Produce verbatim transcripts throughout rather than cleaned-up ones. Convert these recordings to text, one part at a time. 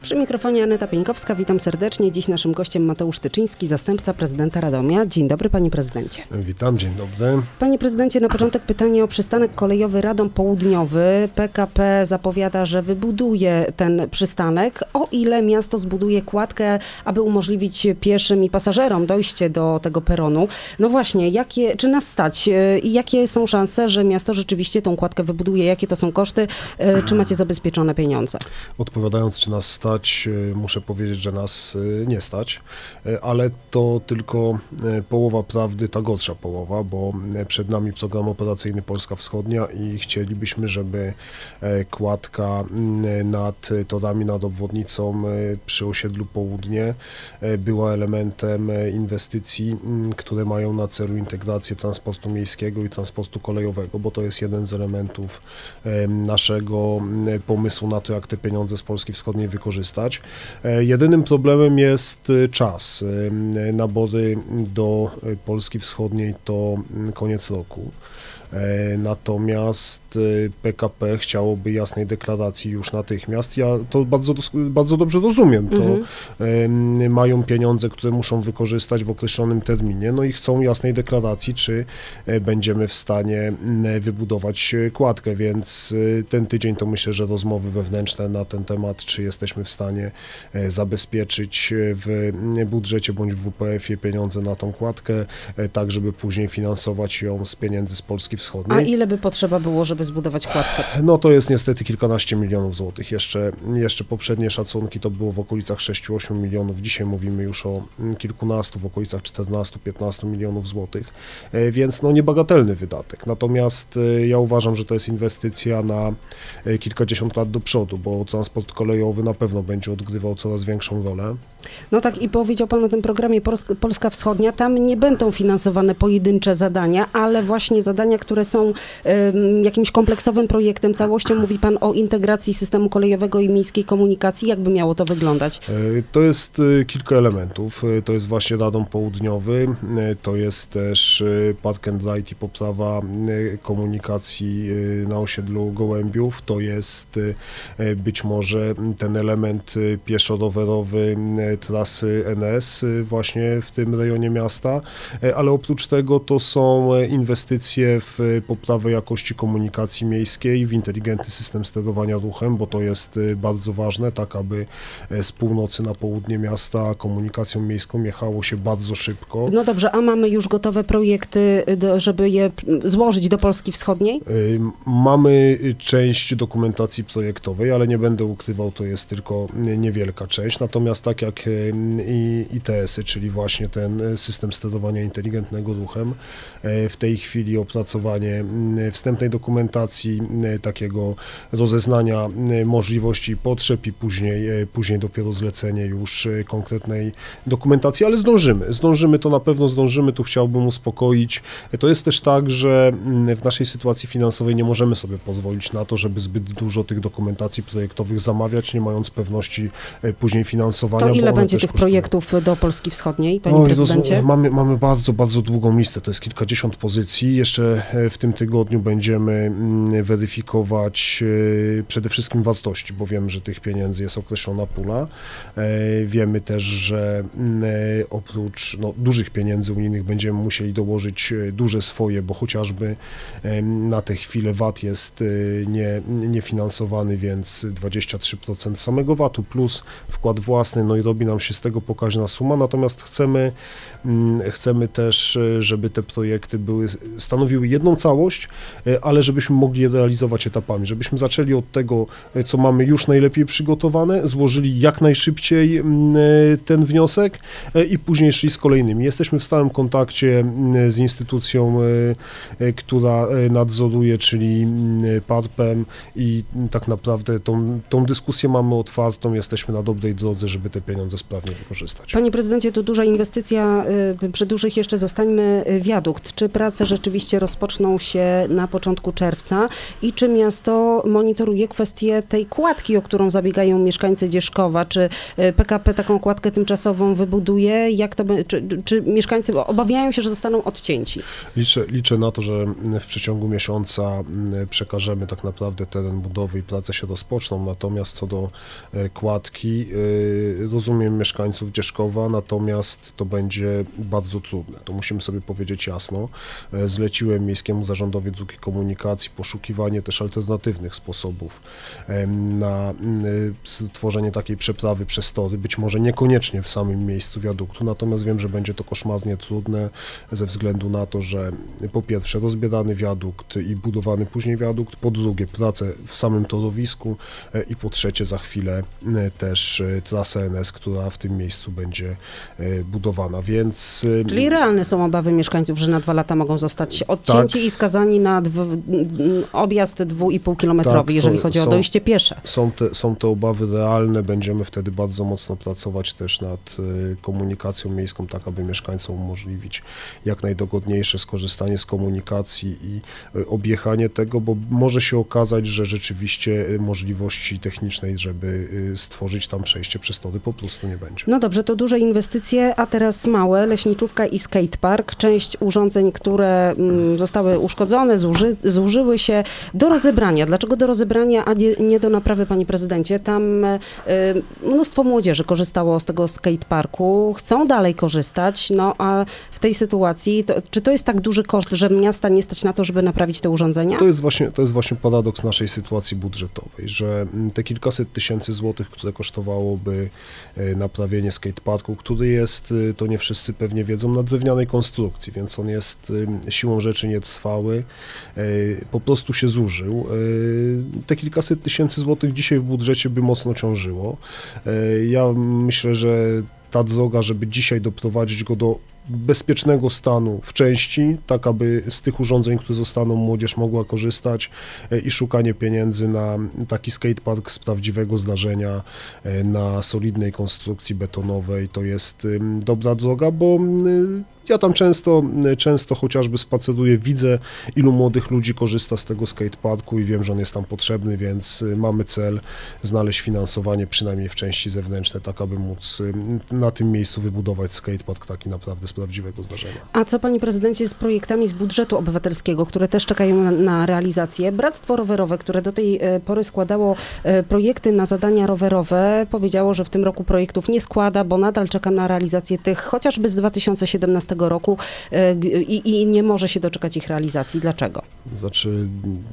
Przy mikrofonie Aneta Pieńkowska, witam serdecznie. Dziś naszym gościem Mateusz Tyczyński, zastępca prezydenta Radomia. Dzień dobry, panie prezydencie. Witam, dzień dobry. Panie prezydencie, na początek pytanie o przystanek kolejowy Radom Południowy. P K P zapowiada, że wybuduje ten przystanek. O ile miasto zbuduje kładkę, aby umożliwić pieszym i pasażerom dojście do tego peronu? No właśnie, jakie, czy nas stać i jakie są szanse, że miasto rzeczywiście tą kładkę wybuduje? Jakie to są koszty? Czy macie zabezpieczone pieniądze? Odpowiadając, czy nas stać, muszę powiedzieć, że nas nie stać, ale to tylko połowa prawdy, ta gorsza połowa, bo przed nami program operacyjny Polska Wschodnia i chcielibyśmy, żeby kładka nad torami, nad obwodnicą przy osiedlu Południe była elementem inwestycji, które mają na celu integrację transportu miejskiego i transportu kolejowego, bo to jest jeden z elementów naszego pomysłu na to, jak te pieniądze z Polski Wschodniej wykorzystać. Jedynym problemem jest czas. Nabory do Polski Wschodniej to koniec roku. Natomiast P K P chciałoby jasnej deklaracji już natychmiast. Ja to bardzo, bardzo dobrze rozumiem. To mhm. mają pieniądze, które muszą wykorzystać w określonym terminie, no i chcą jasnej deklaracji, czy będziemy w stanie wybudować kładkę, więc ten tydzień to myślę, że rozmowy wewnętrzne na ten temat, czy jesteśmy w stanie zabezpieczyć w budżecie bądź w W P F ie pieniądze na tą kładkę, tak żeby później finansować ją z pieniędzy z Polski Wschodniej. A ile by potrzeba było, żeby zbudować kładkę? No to jest niestety kilkanaście milionów złotych. Jeszcze, jeszcze poprzednie szacunki to było w okolicach sześciu ośmiu milionów. Dzisiaj mówimy już o kilkunastu, w okolicach czternastu piętnastu milionów złotych, więc no niebagatelny wydatek. Natomiast ja uważam, że to jest inwestycja na kilkadziesiąt lat do przodu, bo transport kolejowy na pewno będzie odgrywał coraz większą rolę. No tak, i powiedział pan o tym programie Polska Wschodnia. Tam nie będą finansowane pojedyncze zadania, ale właśnie zadania, które są um, jakimś kompleksowym projektem, całością. Mówi pan o integracji systemu kolejowego i miejskiej komunikacji. Jak by miało to wyglądać? To jest kilka elementów. To jest właśnie Radom Południowy, to jest też Park and Ride i poprawa komunikacji na osiedlu Gołębiów. To jest być może ten element pieszo-rowerowy trasy N S właśnie w tym rejonie miasta, ale oprócz tego to są inwestycje w poprawę jakości komunikacji miejskiej, w inteligentny system sterowania ruchem, bo to jest bardzo ważne, tak aby z północy na południe miasta komunikacją miejską jechało się bardzo szybko. No dobrze, a mamy już gotowe projekty, do, żeby je złożyć do Polski Wschodniej? Mamy część dokumentacji projektowej, ale nie będę ukrywał, to jest tylko niewielka część, natomiast tak jak i I T S y, czyli właśnie ten system sterowania inteligentnego ruchem, w tej chwili opracowanie wstępnej dokumentacji, takiego rozeznania możliwości i potrzeb i później, później dopiero zlecenie już konkretnej dokumentacji, ale zdążymy, zdążymy to na pewno zdążymy, tu chciałbym uspokoić. To jest też tak, że w naszej sytuacji finansowej nie możemy sobie pozwolić na to, żeby zbyt dużo tych dokumentacji projektowych zamawiać, nie mając pewności później finansowania. To ile będzie tych kosztują. projektów do Polski Wschodniej, panie Oj, prezydencie? To, mamy, mamy bardzo, bardzo długą listę, to jest kilkadziesiąt pozycji. Jeszcze w tym tygodniu będziemy weryfikować przede wszystkim wartości, bo wiemy, że tych pieniędzy jest określona pula. Wiemy też, że oprócz no, dużych pieniędzy unijnych będziemy musieli dołożyć duże swoje, bo chociażby na tę chwilę V A T jest nie, niefinansowany, więc dwadzieścia trzy procent samego V A T-u plus wkład własny, no i robi nam się z tego pokaźna suma, natomiast chcemy, chcemy też, żeby te projekty były, stanowiły jedną całość, ale żebyśmy mogli je realizować etapami, żebyśmy zaczęli od tego, co mamy już najlepiej przygotowane, złożyli jak najszybciej ten wniosek i później szli z kolejnymi. Jesteśmy w stałym kontakcie z instytucją, która nadzoruje, czyli PARP-em i tak naprawdę tą, tą dyskusję mamy otwartą, jesteśmy na dobrej drodze, żeby te pieniądze sprawnie wykorzystać. Panie prezydencie, to duża inwestycja, przy dużych jeszcze zostańmy, wiadukt. Czy prace rzeczywiście rozpocznie rozpoczną się na początku czerwca i czy miasto monitoruje kwestię tej kładki, o którą zabiegają mieszkańcy Dzierzkowa? Czy P K P taką kładkę tymczasową wybuduje? Jak to, be- czy, czy mieszkańcy obawiają się, że zostaną odcięci? Liczę, liczę na to, że w przeciągu miesiąca mm, przekażemy tak naprawdę teren budowy i prace się rozpoczną, natomiast co do e, kładki, e, rozumiem mieszkańców Dzierzkowa, natomiast to będzie bardzo trudne, to musimy sobie powiedzieć jasno. E, zleciłem Miejskiemu Zarządowi Dróg i Komunikacji poszukiwanie też alternatywnych sposobów e, na e, stworzenie takiej przeprawy przez tory, być może niekoniecznie w samym miejscu wiaduktu, natomiast wiem, że będzie to koszmarnie trudne ze względu na to, że po pierwsze rozbierany wiadukt i budowany później wiadukt, po drugie prace w samym torowisku e, i po trzecie za chwilę e, też e, trasa N S, która w tym miejscu będzie e, budowana, więc... e, Czyli realne są obawy mieszkańców, że na dwa lata mogą zostać odcięci Tak. i skazani na dwu, objazd dwu i pół kilometrowy, Tak, jeżeli są- chodzi o są- dojście piesze. Są te, są te obawy realne, będziemy wtedy bardzo mocno pracować też nad y, komunikacją miejską, tak aby mieszkańcom umożliwić jak najdogodniejsze skorzystanie z komunikacji i y, objechanie tego, bo może się okazać, że rzeczywiście y, możliwości technicznej, żeby y, stworzyć tam przejście przez tory po prostu nie będzie. No dobrze, to duże inwestycje, a teraz małe, leśniczówka i skatepark. Część urządzeń, które mm, zostały uszkodzone, zuży, zużyły się do rozebrania. Dlaczego do rozebrania, a nie, nie do naprawy, panie prezydencie? Tam y, mnóstwo młodzieży korzystało z tego skateparku, chcą dalej korzystać, no a w tej sytuacji, to, czy to jest tak duży koszt, że miasta nie stać na to, żeby naprawić te urządzenia? To jest właśnie, to jest właśnie paradoks naszej sytuacji budżetowej, że mm, te kilkaset tysięcy złotych, które kosztowałoby e, naprawienie skateparku, który jest, e, to nie wszyscy pewnie wiedzą, na drewnianej konstrukcji, więc on jest e, siłą rzeczy nietrwały, e, po prostu się zużył. E, Te kilkaset tysięcy złotych dzisiaj w budżecie by mocno ciążyło. E, Ja myślę, że ta droga, żeby dzisiaj doprowadzić go do bezpiecznego stanu w części, tak aby z tych urządzeń, które zostaną, młodzież mogła korzystać e, i szukanie pieniędzy na taki skatepark z prawdziwego zdarzenia, e, na solidnej konstrukcji betonowej, to jest ym, dobra droga, bo y, ja tam często, często chociażby spaceruję, widzę, ilu młodych ludzi korzysta z tego skateparku i wiem, że on jest tam potrzebny, więc y, mamy cel znaleźć finansowanie, przynajmniej w części zewnętrznej, tak aby móc y, na tym miejscu wybudować skatepark taki naprawdę z prawdziwego zdarzenia. A co, panie prezydencie, z projektami z budżetu obywatelskiego, które też czekają na, na realizację? Bractwo Rowerowe, które do tej e, pory składało e, projekty na zadania rowerowe, powiedziało, że w tym roku projektów nie składa, bo nadal czeka na realizację tych chociażby z dwa tysiące siedemnastego roku e, g- i, i nie może się doczekać ich realizacji. Dlaczego? Znaczy,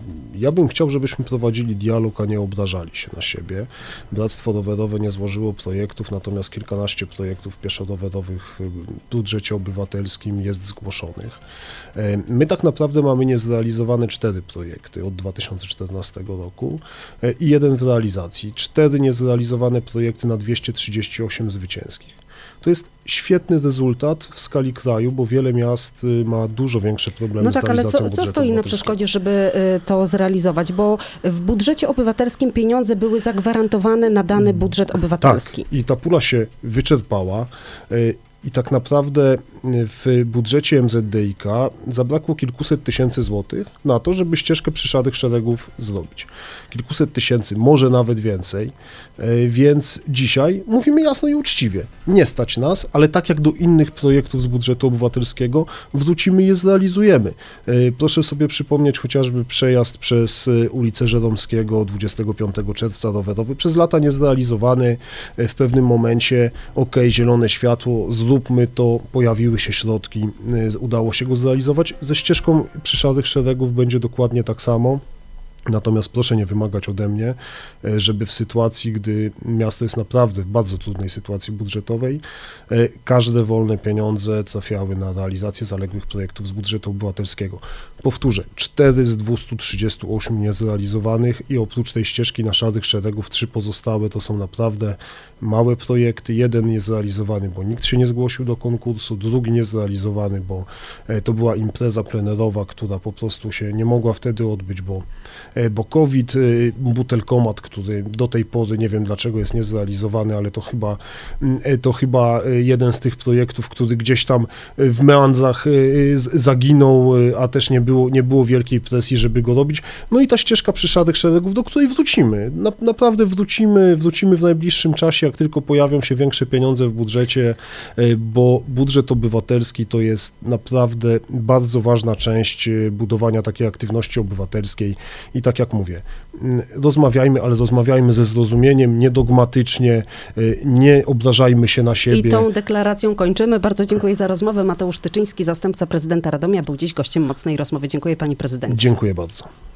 ja bym chciał, żebyśmy prowadzili dialog, a nie obrażali się na siebie. Bractwo Rowerowe nie złożyło projektów, natomiast kilkanaście projektów pieszo-rowerowych w budżecie obywatelskim jest zgłoszonych. E, My tak naprawdę mamy niezrealizowane cztery projekty od dwa tysiące czternastego roku e, i jeden w realizacji. Cztery niezrealizowane projekty na dwieście trzydzieści osiem zwycięskich. To jest świetny rezultat w skali kraju, bo wiele miast y, ma dużo większe problemy No z tak, ale realizacją co, co budżetu stoi na obywatelskiego. przeszkodzie, żeby y, to zrealizować? Bo w budżecie obywatelskim pieniądze były zagwarantowane na dany budżet obywatelski. Tak, i ta pula się wyczerpała y, i tak naprawdę y, w budżecie M Z D I K zabrakło kilkuset tysięcy złotych na to, żeby ścieżkę przy szarych szeregów zrobić. Kilkuset tysięcy, może nawet więcej, y, więc dzisiaj mówimy jasno i uczciwie, nie stać nas, ale tak jak do innych projektów z budżetu obywatelskiego, wrócimy i je zrealizujemy. Y, Proszę sobie przypomnieć chociażby przejazd przez y, ulicę Żeromskiego dwudziestego piątego czerwca rowerowy, przez lata niezrealizowany, y, w pewnym momencie ok, zielone światło, zróbmy to, pojawiły się środki, y, udało się go zrealizować. Ze ścieżką przy szarych szeregów będzie dokładnie tak samo. Natomiast proszę nie wymagać ode mnie, e, żeby w sytuacji, gdy miasto jest naprawdę w bardzo trudnej sytuacji budżetowej, e, każde wolne pieniądze trafiały na realizację zaległych projektów z budżetu obywatelskiego. Powtórzę, cztery z dwustu trzydziestu ośmiu niezrealizowanych i oprócz tej ścieżki na szarych szeregów trzy pozostałe to są naprawdę małe projekty. Jeden niezrealizowany, bo nikt się nie zgłosił do konkursu, drugi niezrealizowany, bo e, to była impreza plenerowa, która po prostu się nie mogła wtedy odbyć, bo e, bo COVID, e, butelkomat, który do tej pory, nie wiem dlaczego jest niezrealizowany, ale to chyba, e, to chyba jeden z tych projektów, który gdzieś tam w meandrach e, z- zaginął, e, a też nie było, nie było wielkiej presji, żeby go robić. No i ta ścieżka przyszłych szeregów, do której wrócimy. Na, naprawdę wrócimy, wrócimy w najbliższym czasie, jak tylko pojawią się większe pieniądze w budżecie, e, bo budżet obywatelski to jest naprawdę bardzo ważna część e, budowania takiej aktywności obywatelskiej i tak jak mówię, mm, rozmawiajmy, ale rozmawiajmy ze zrozumieniem, nie dogmatycznie, e, nie obrażajmy się na siebie. I tą deklaracją kończymy. Bardzo dziękuję za rozmowę. Mateusz Tyczyński, zastępca prezydenta Radomia, był dziś gościem Mocnej Rozmowy. Dziękuję, panie prezydencie. Dziękuję bardzo.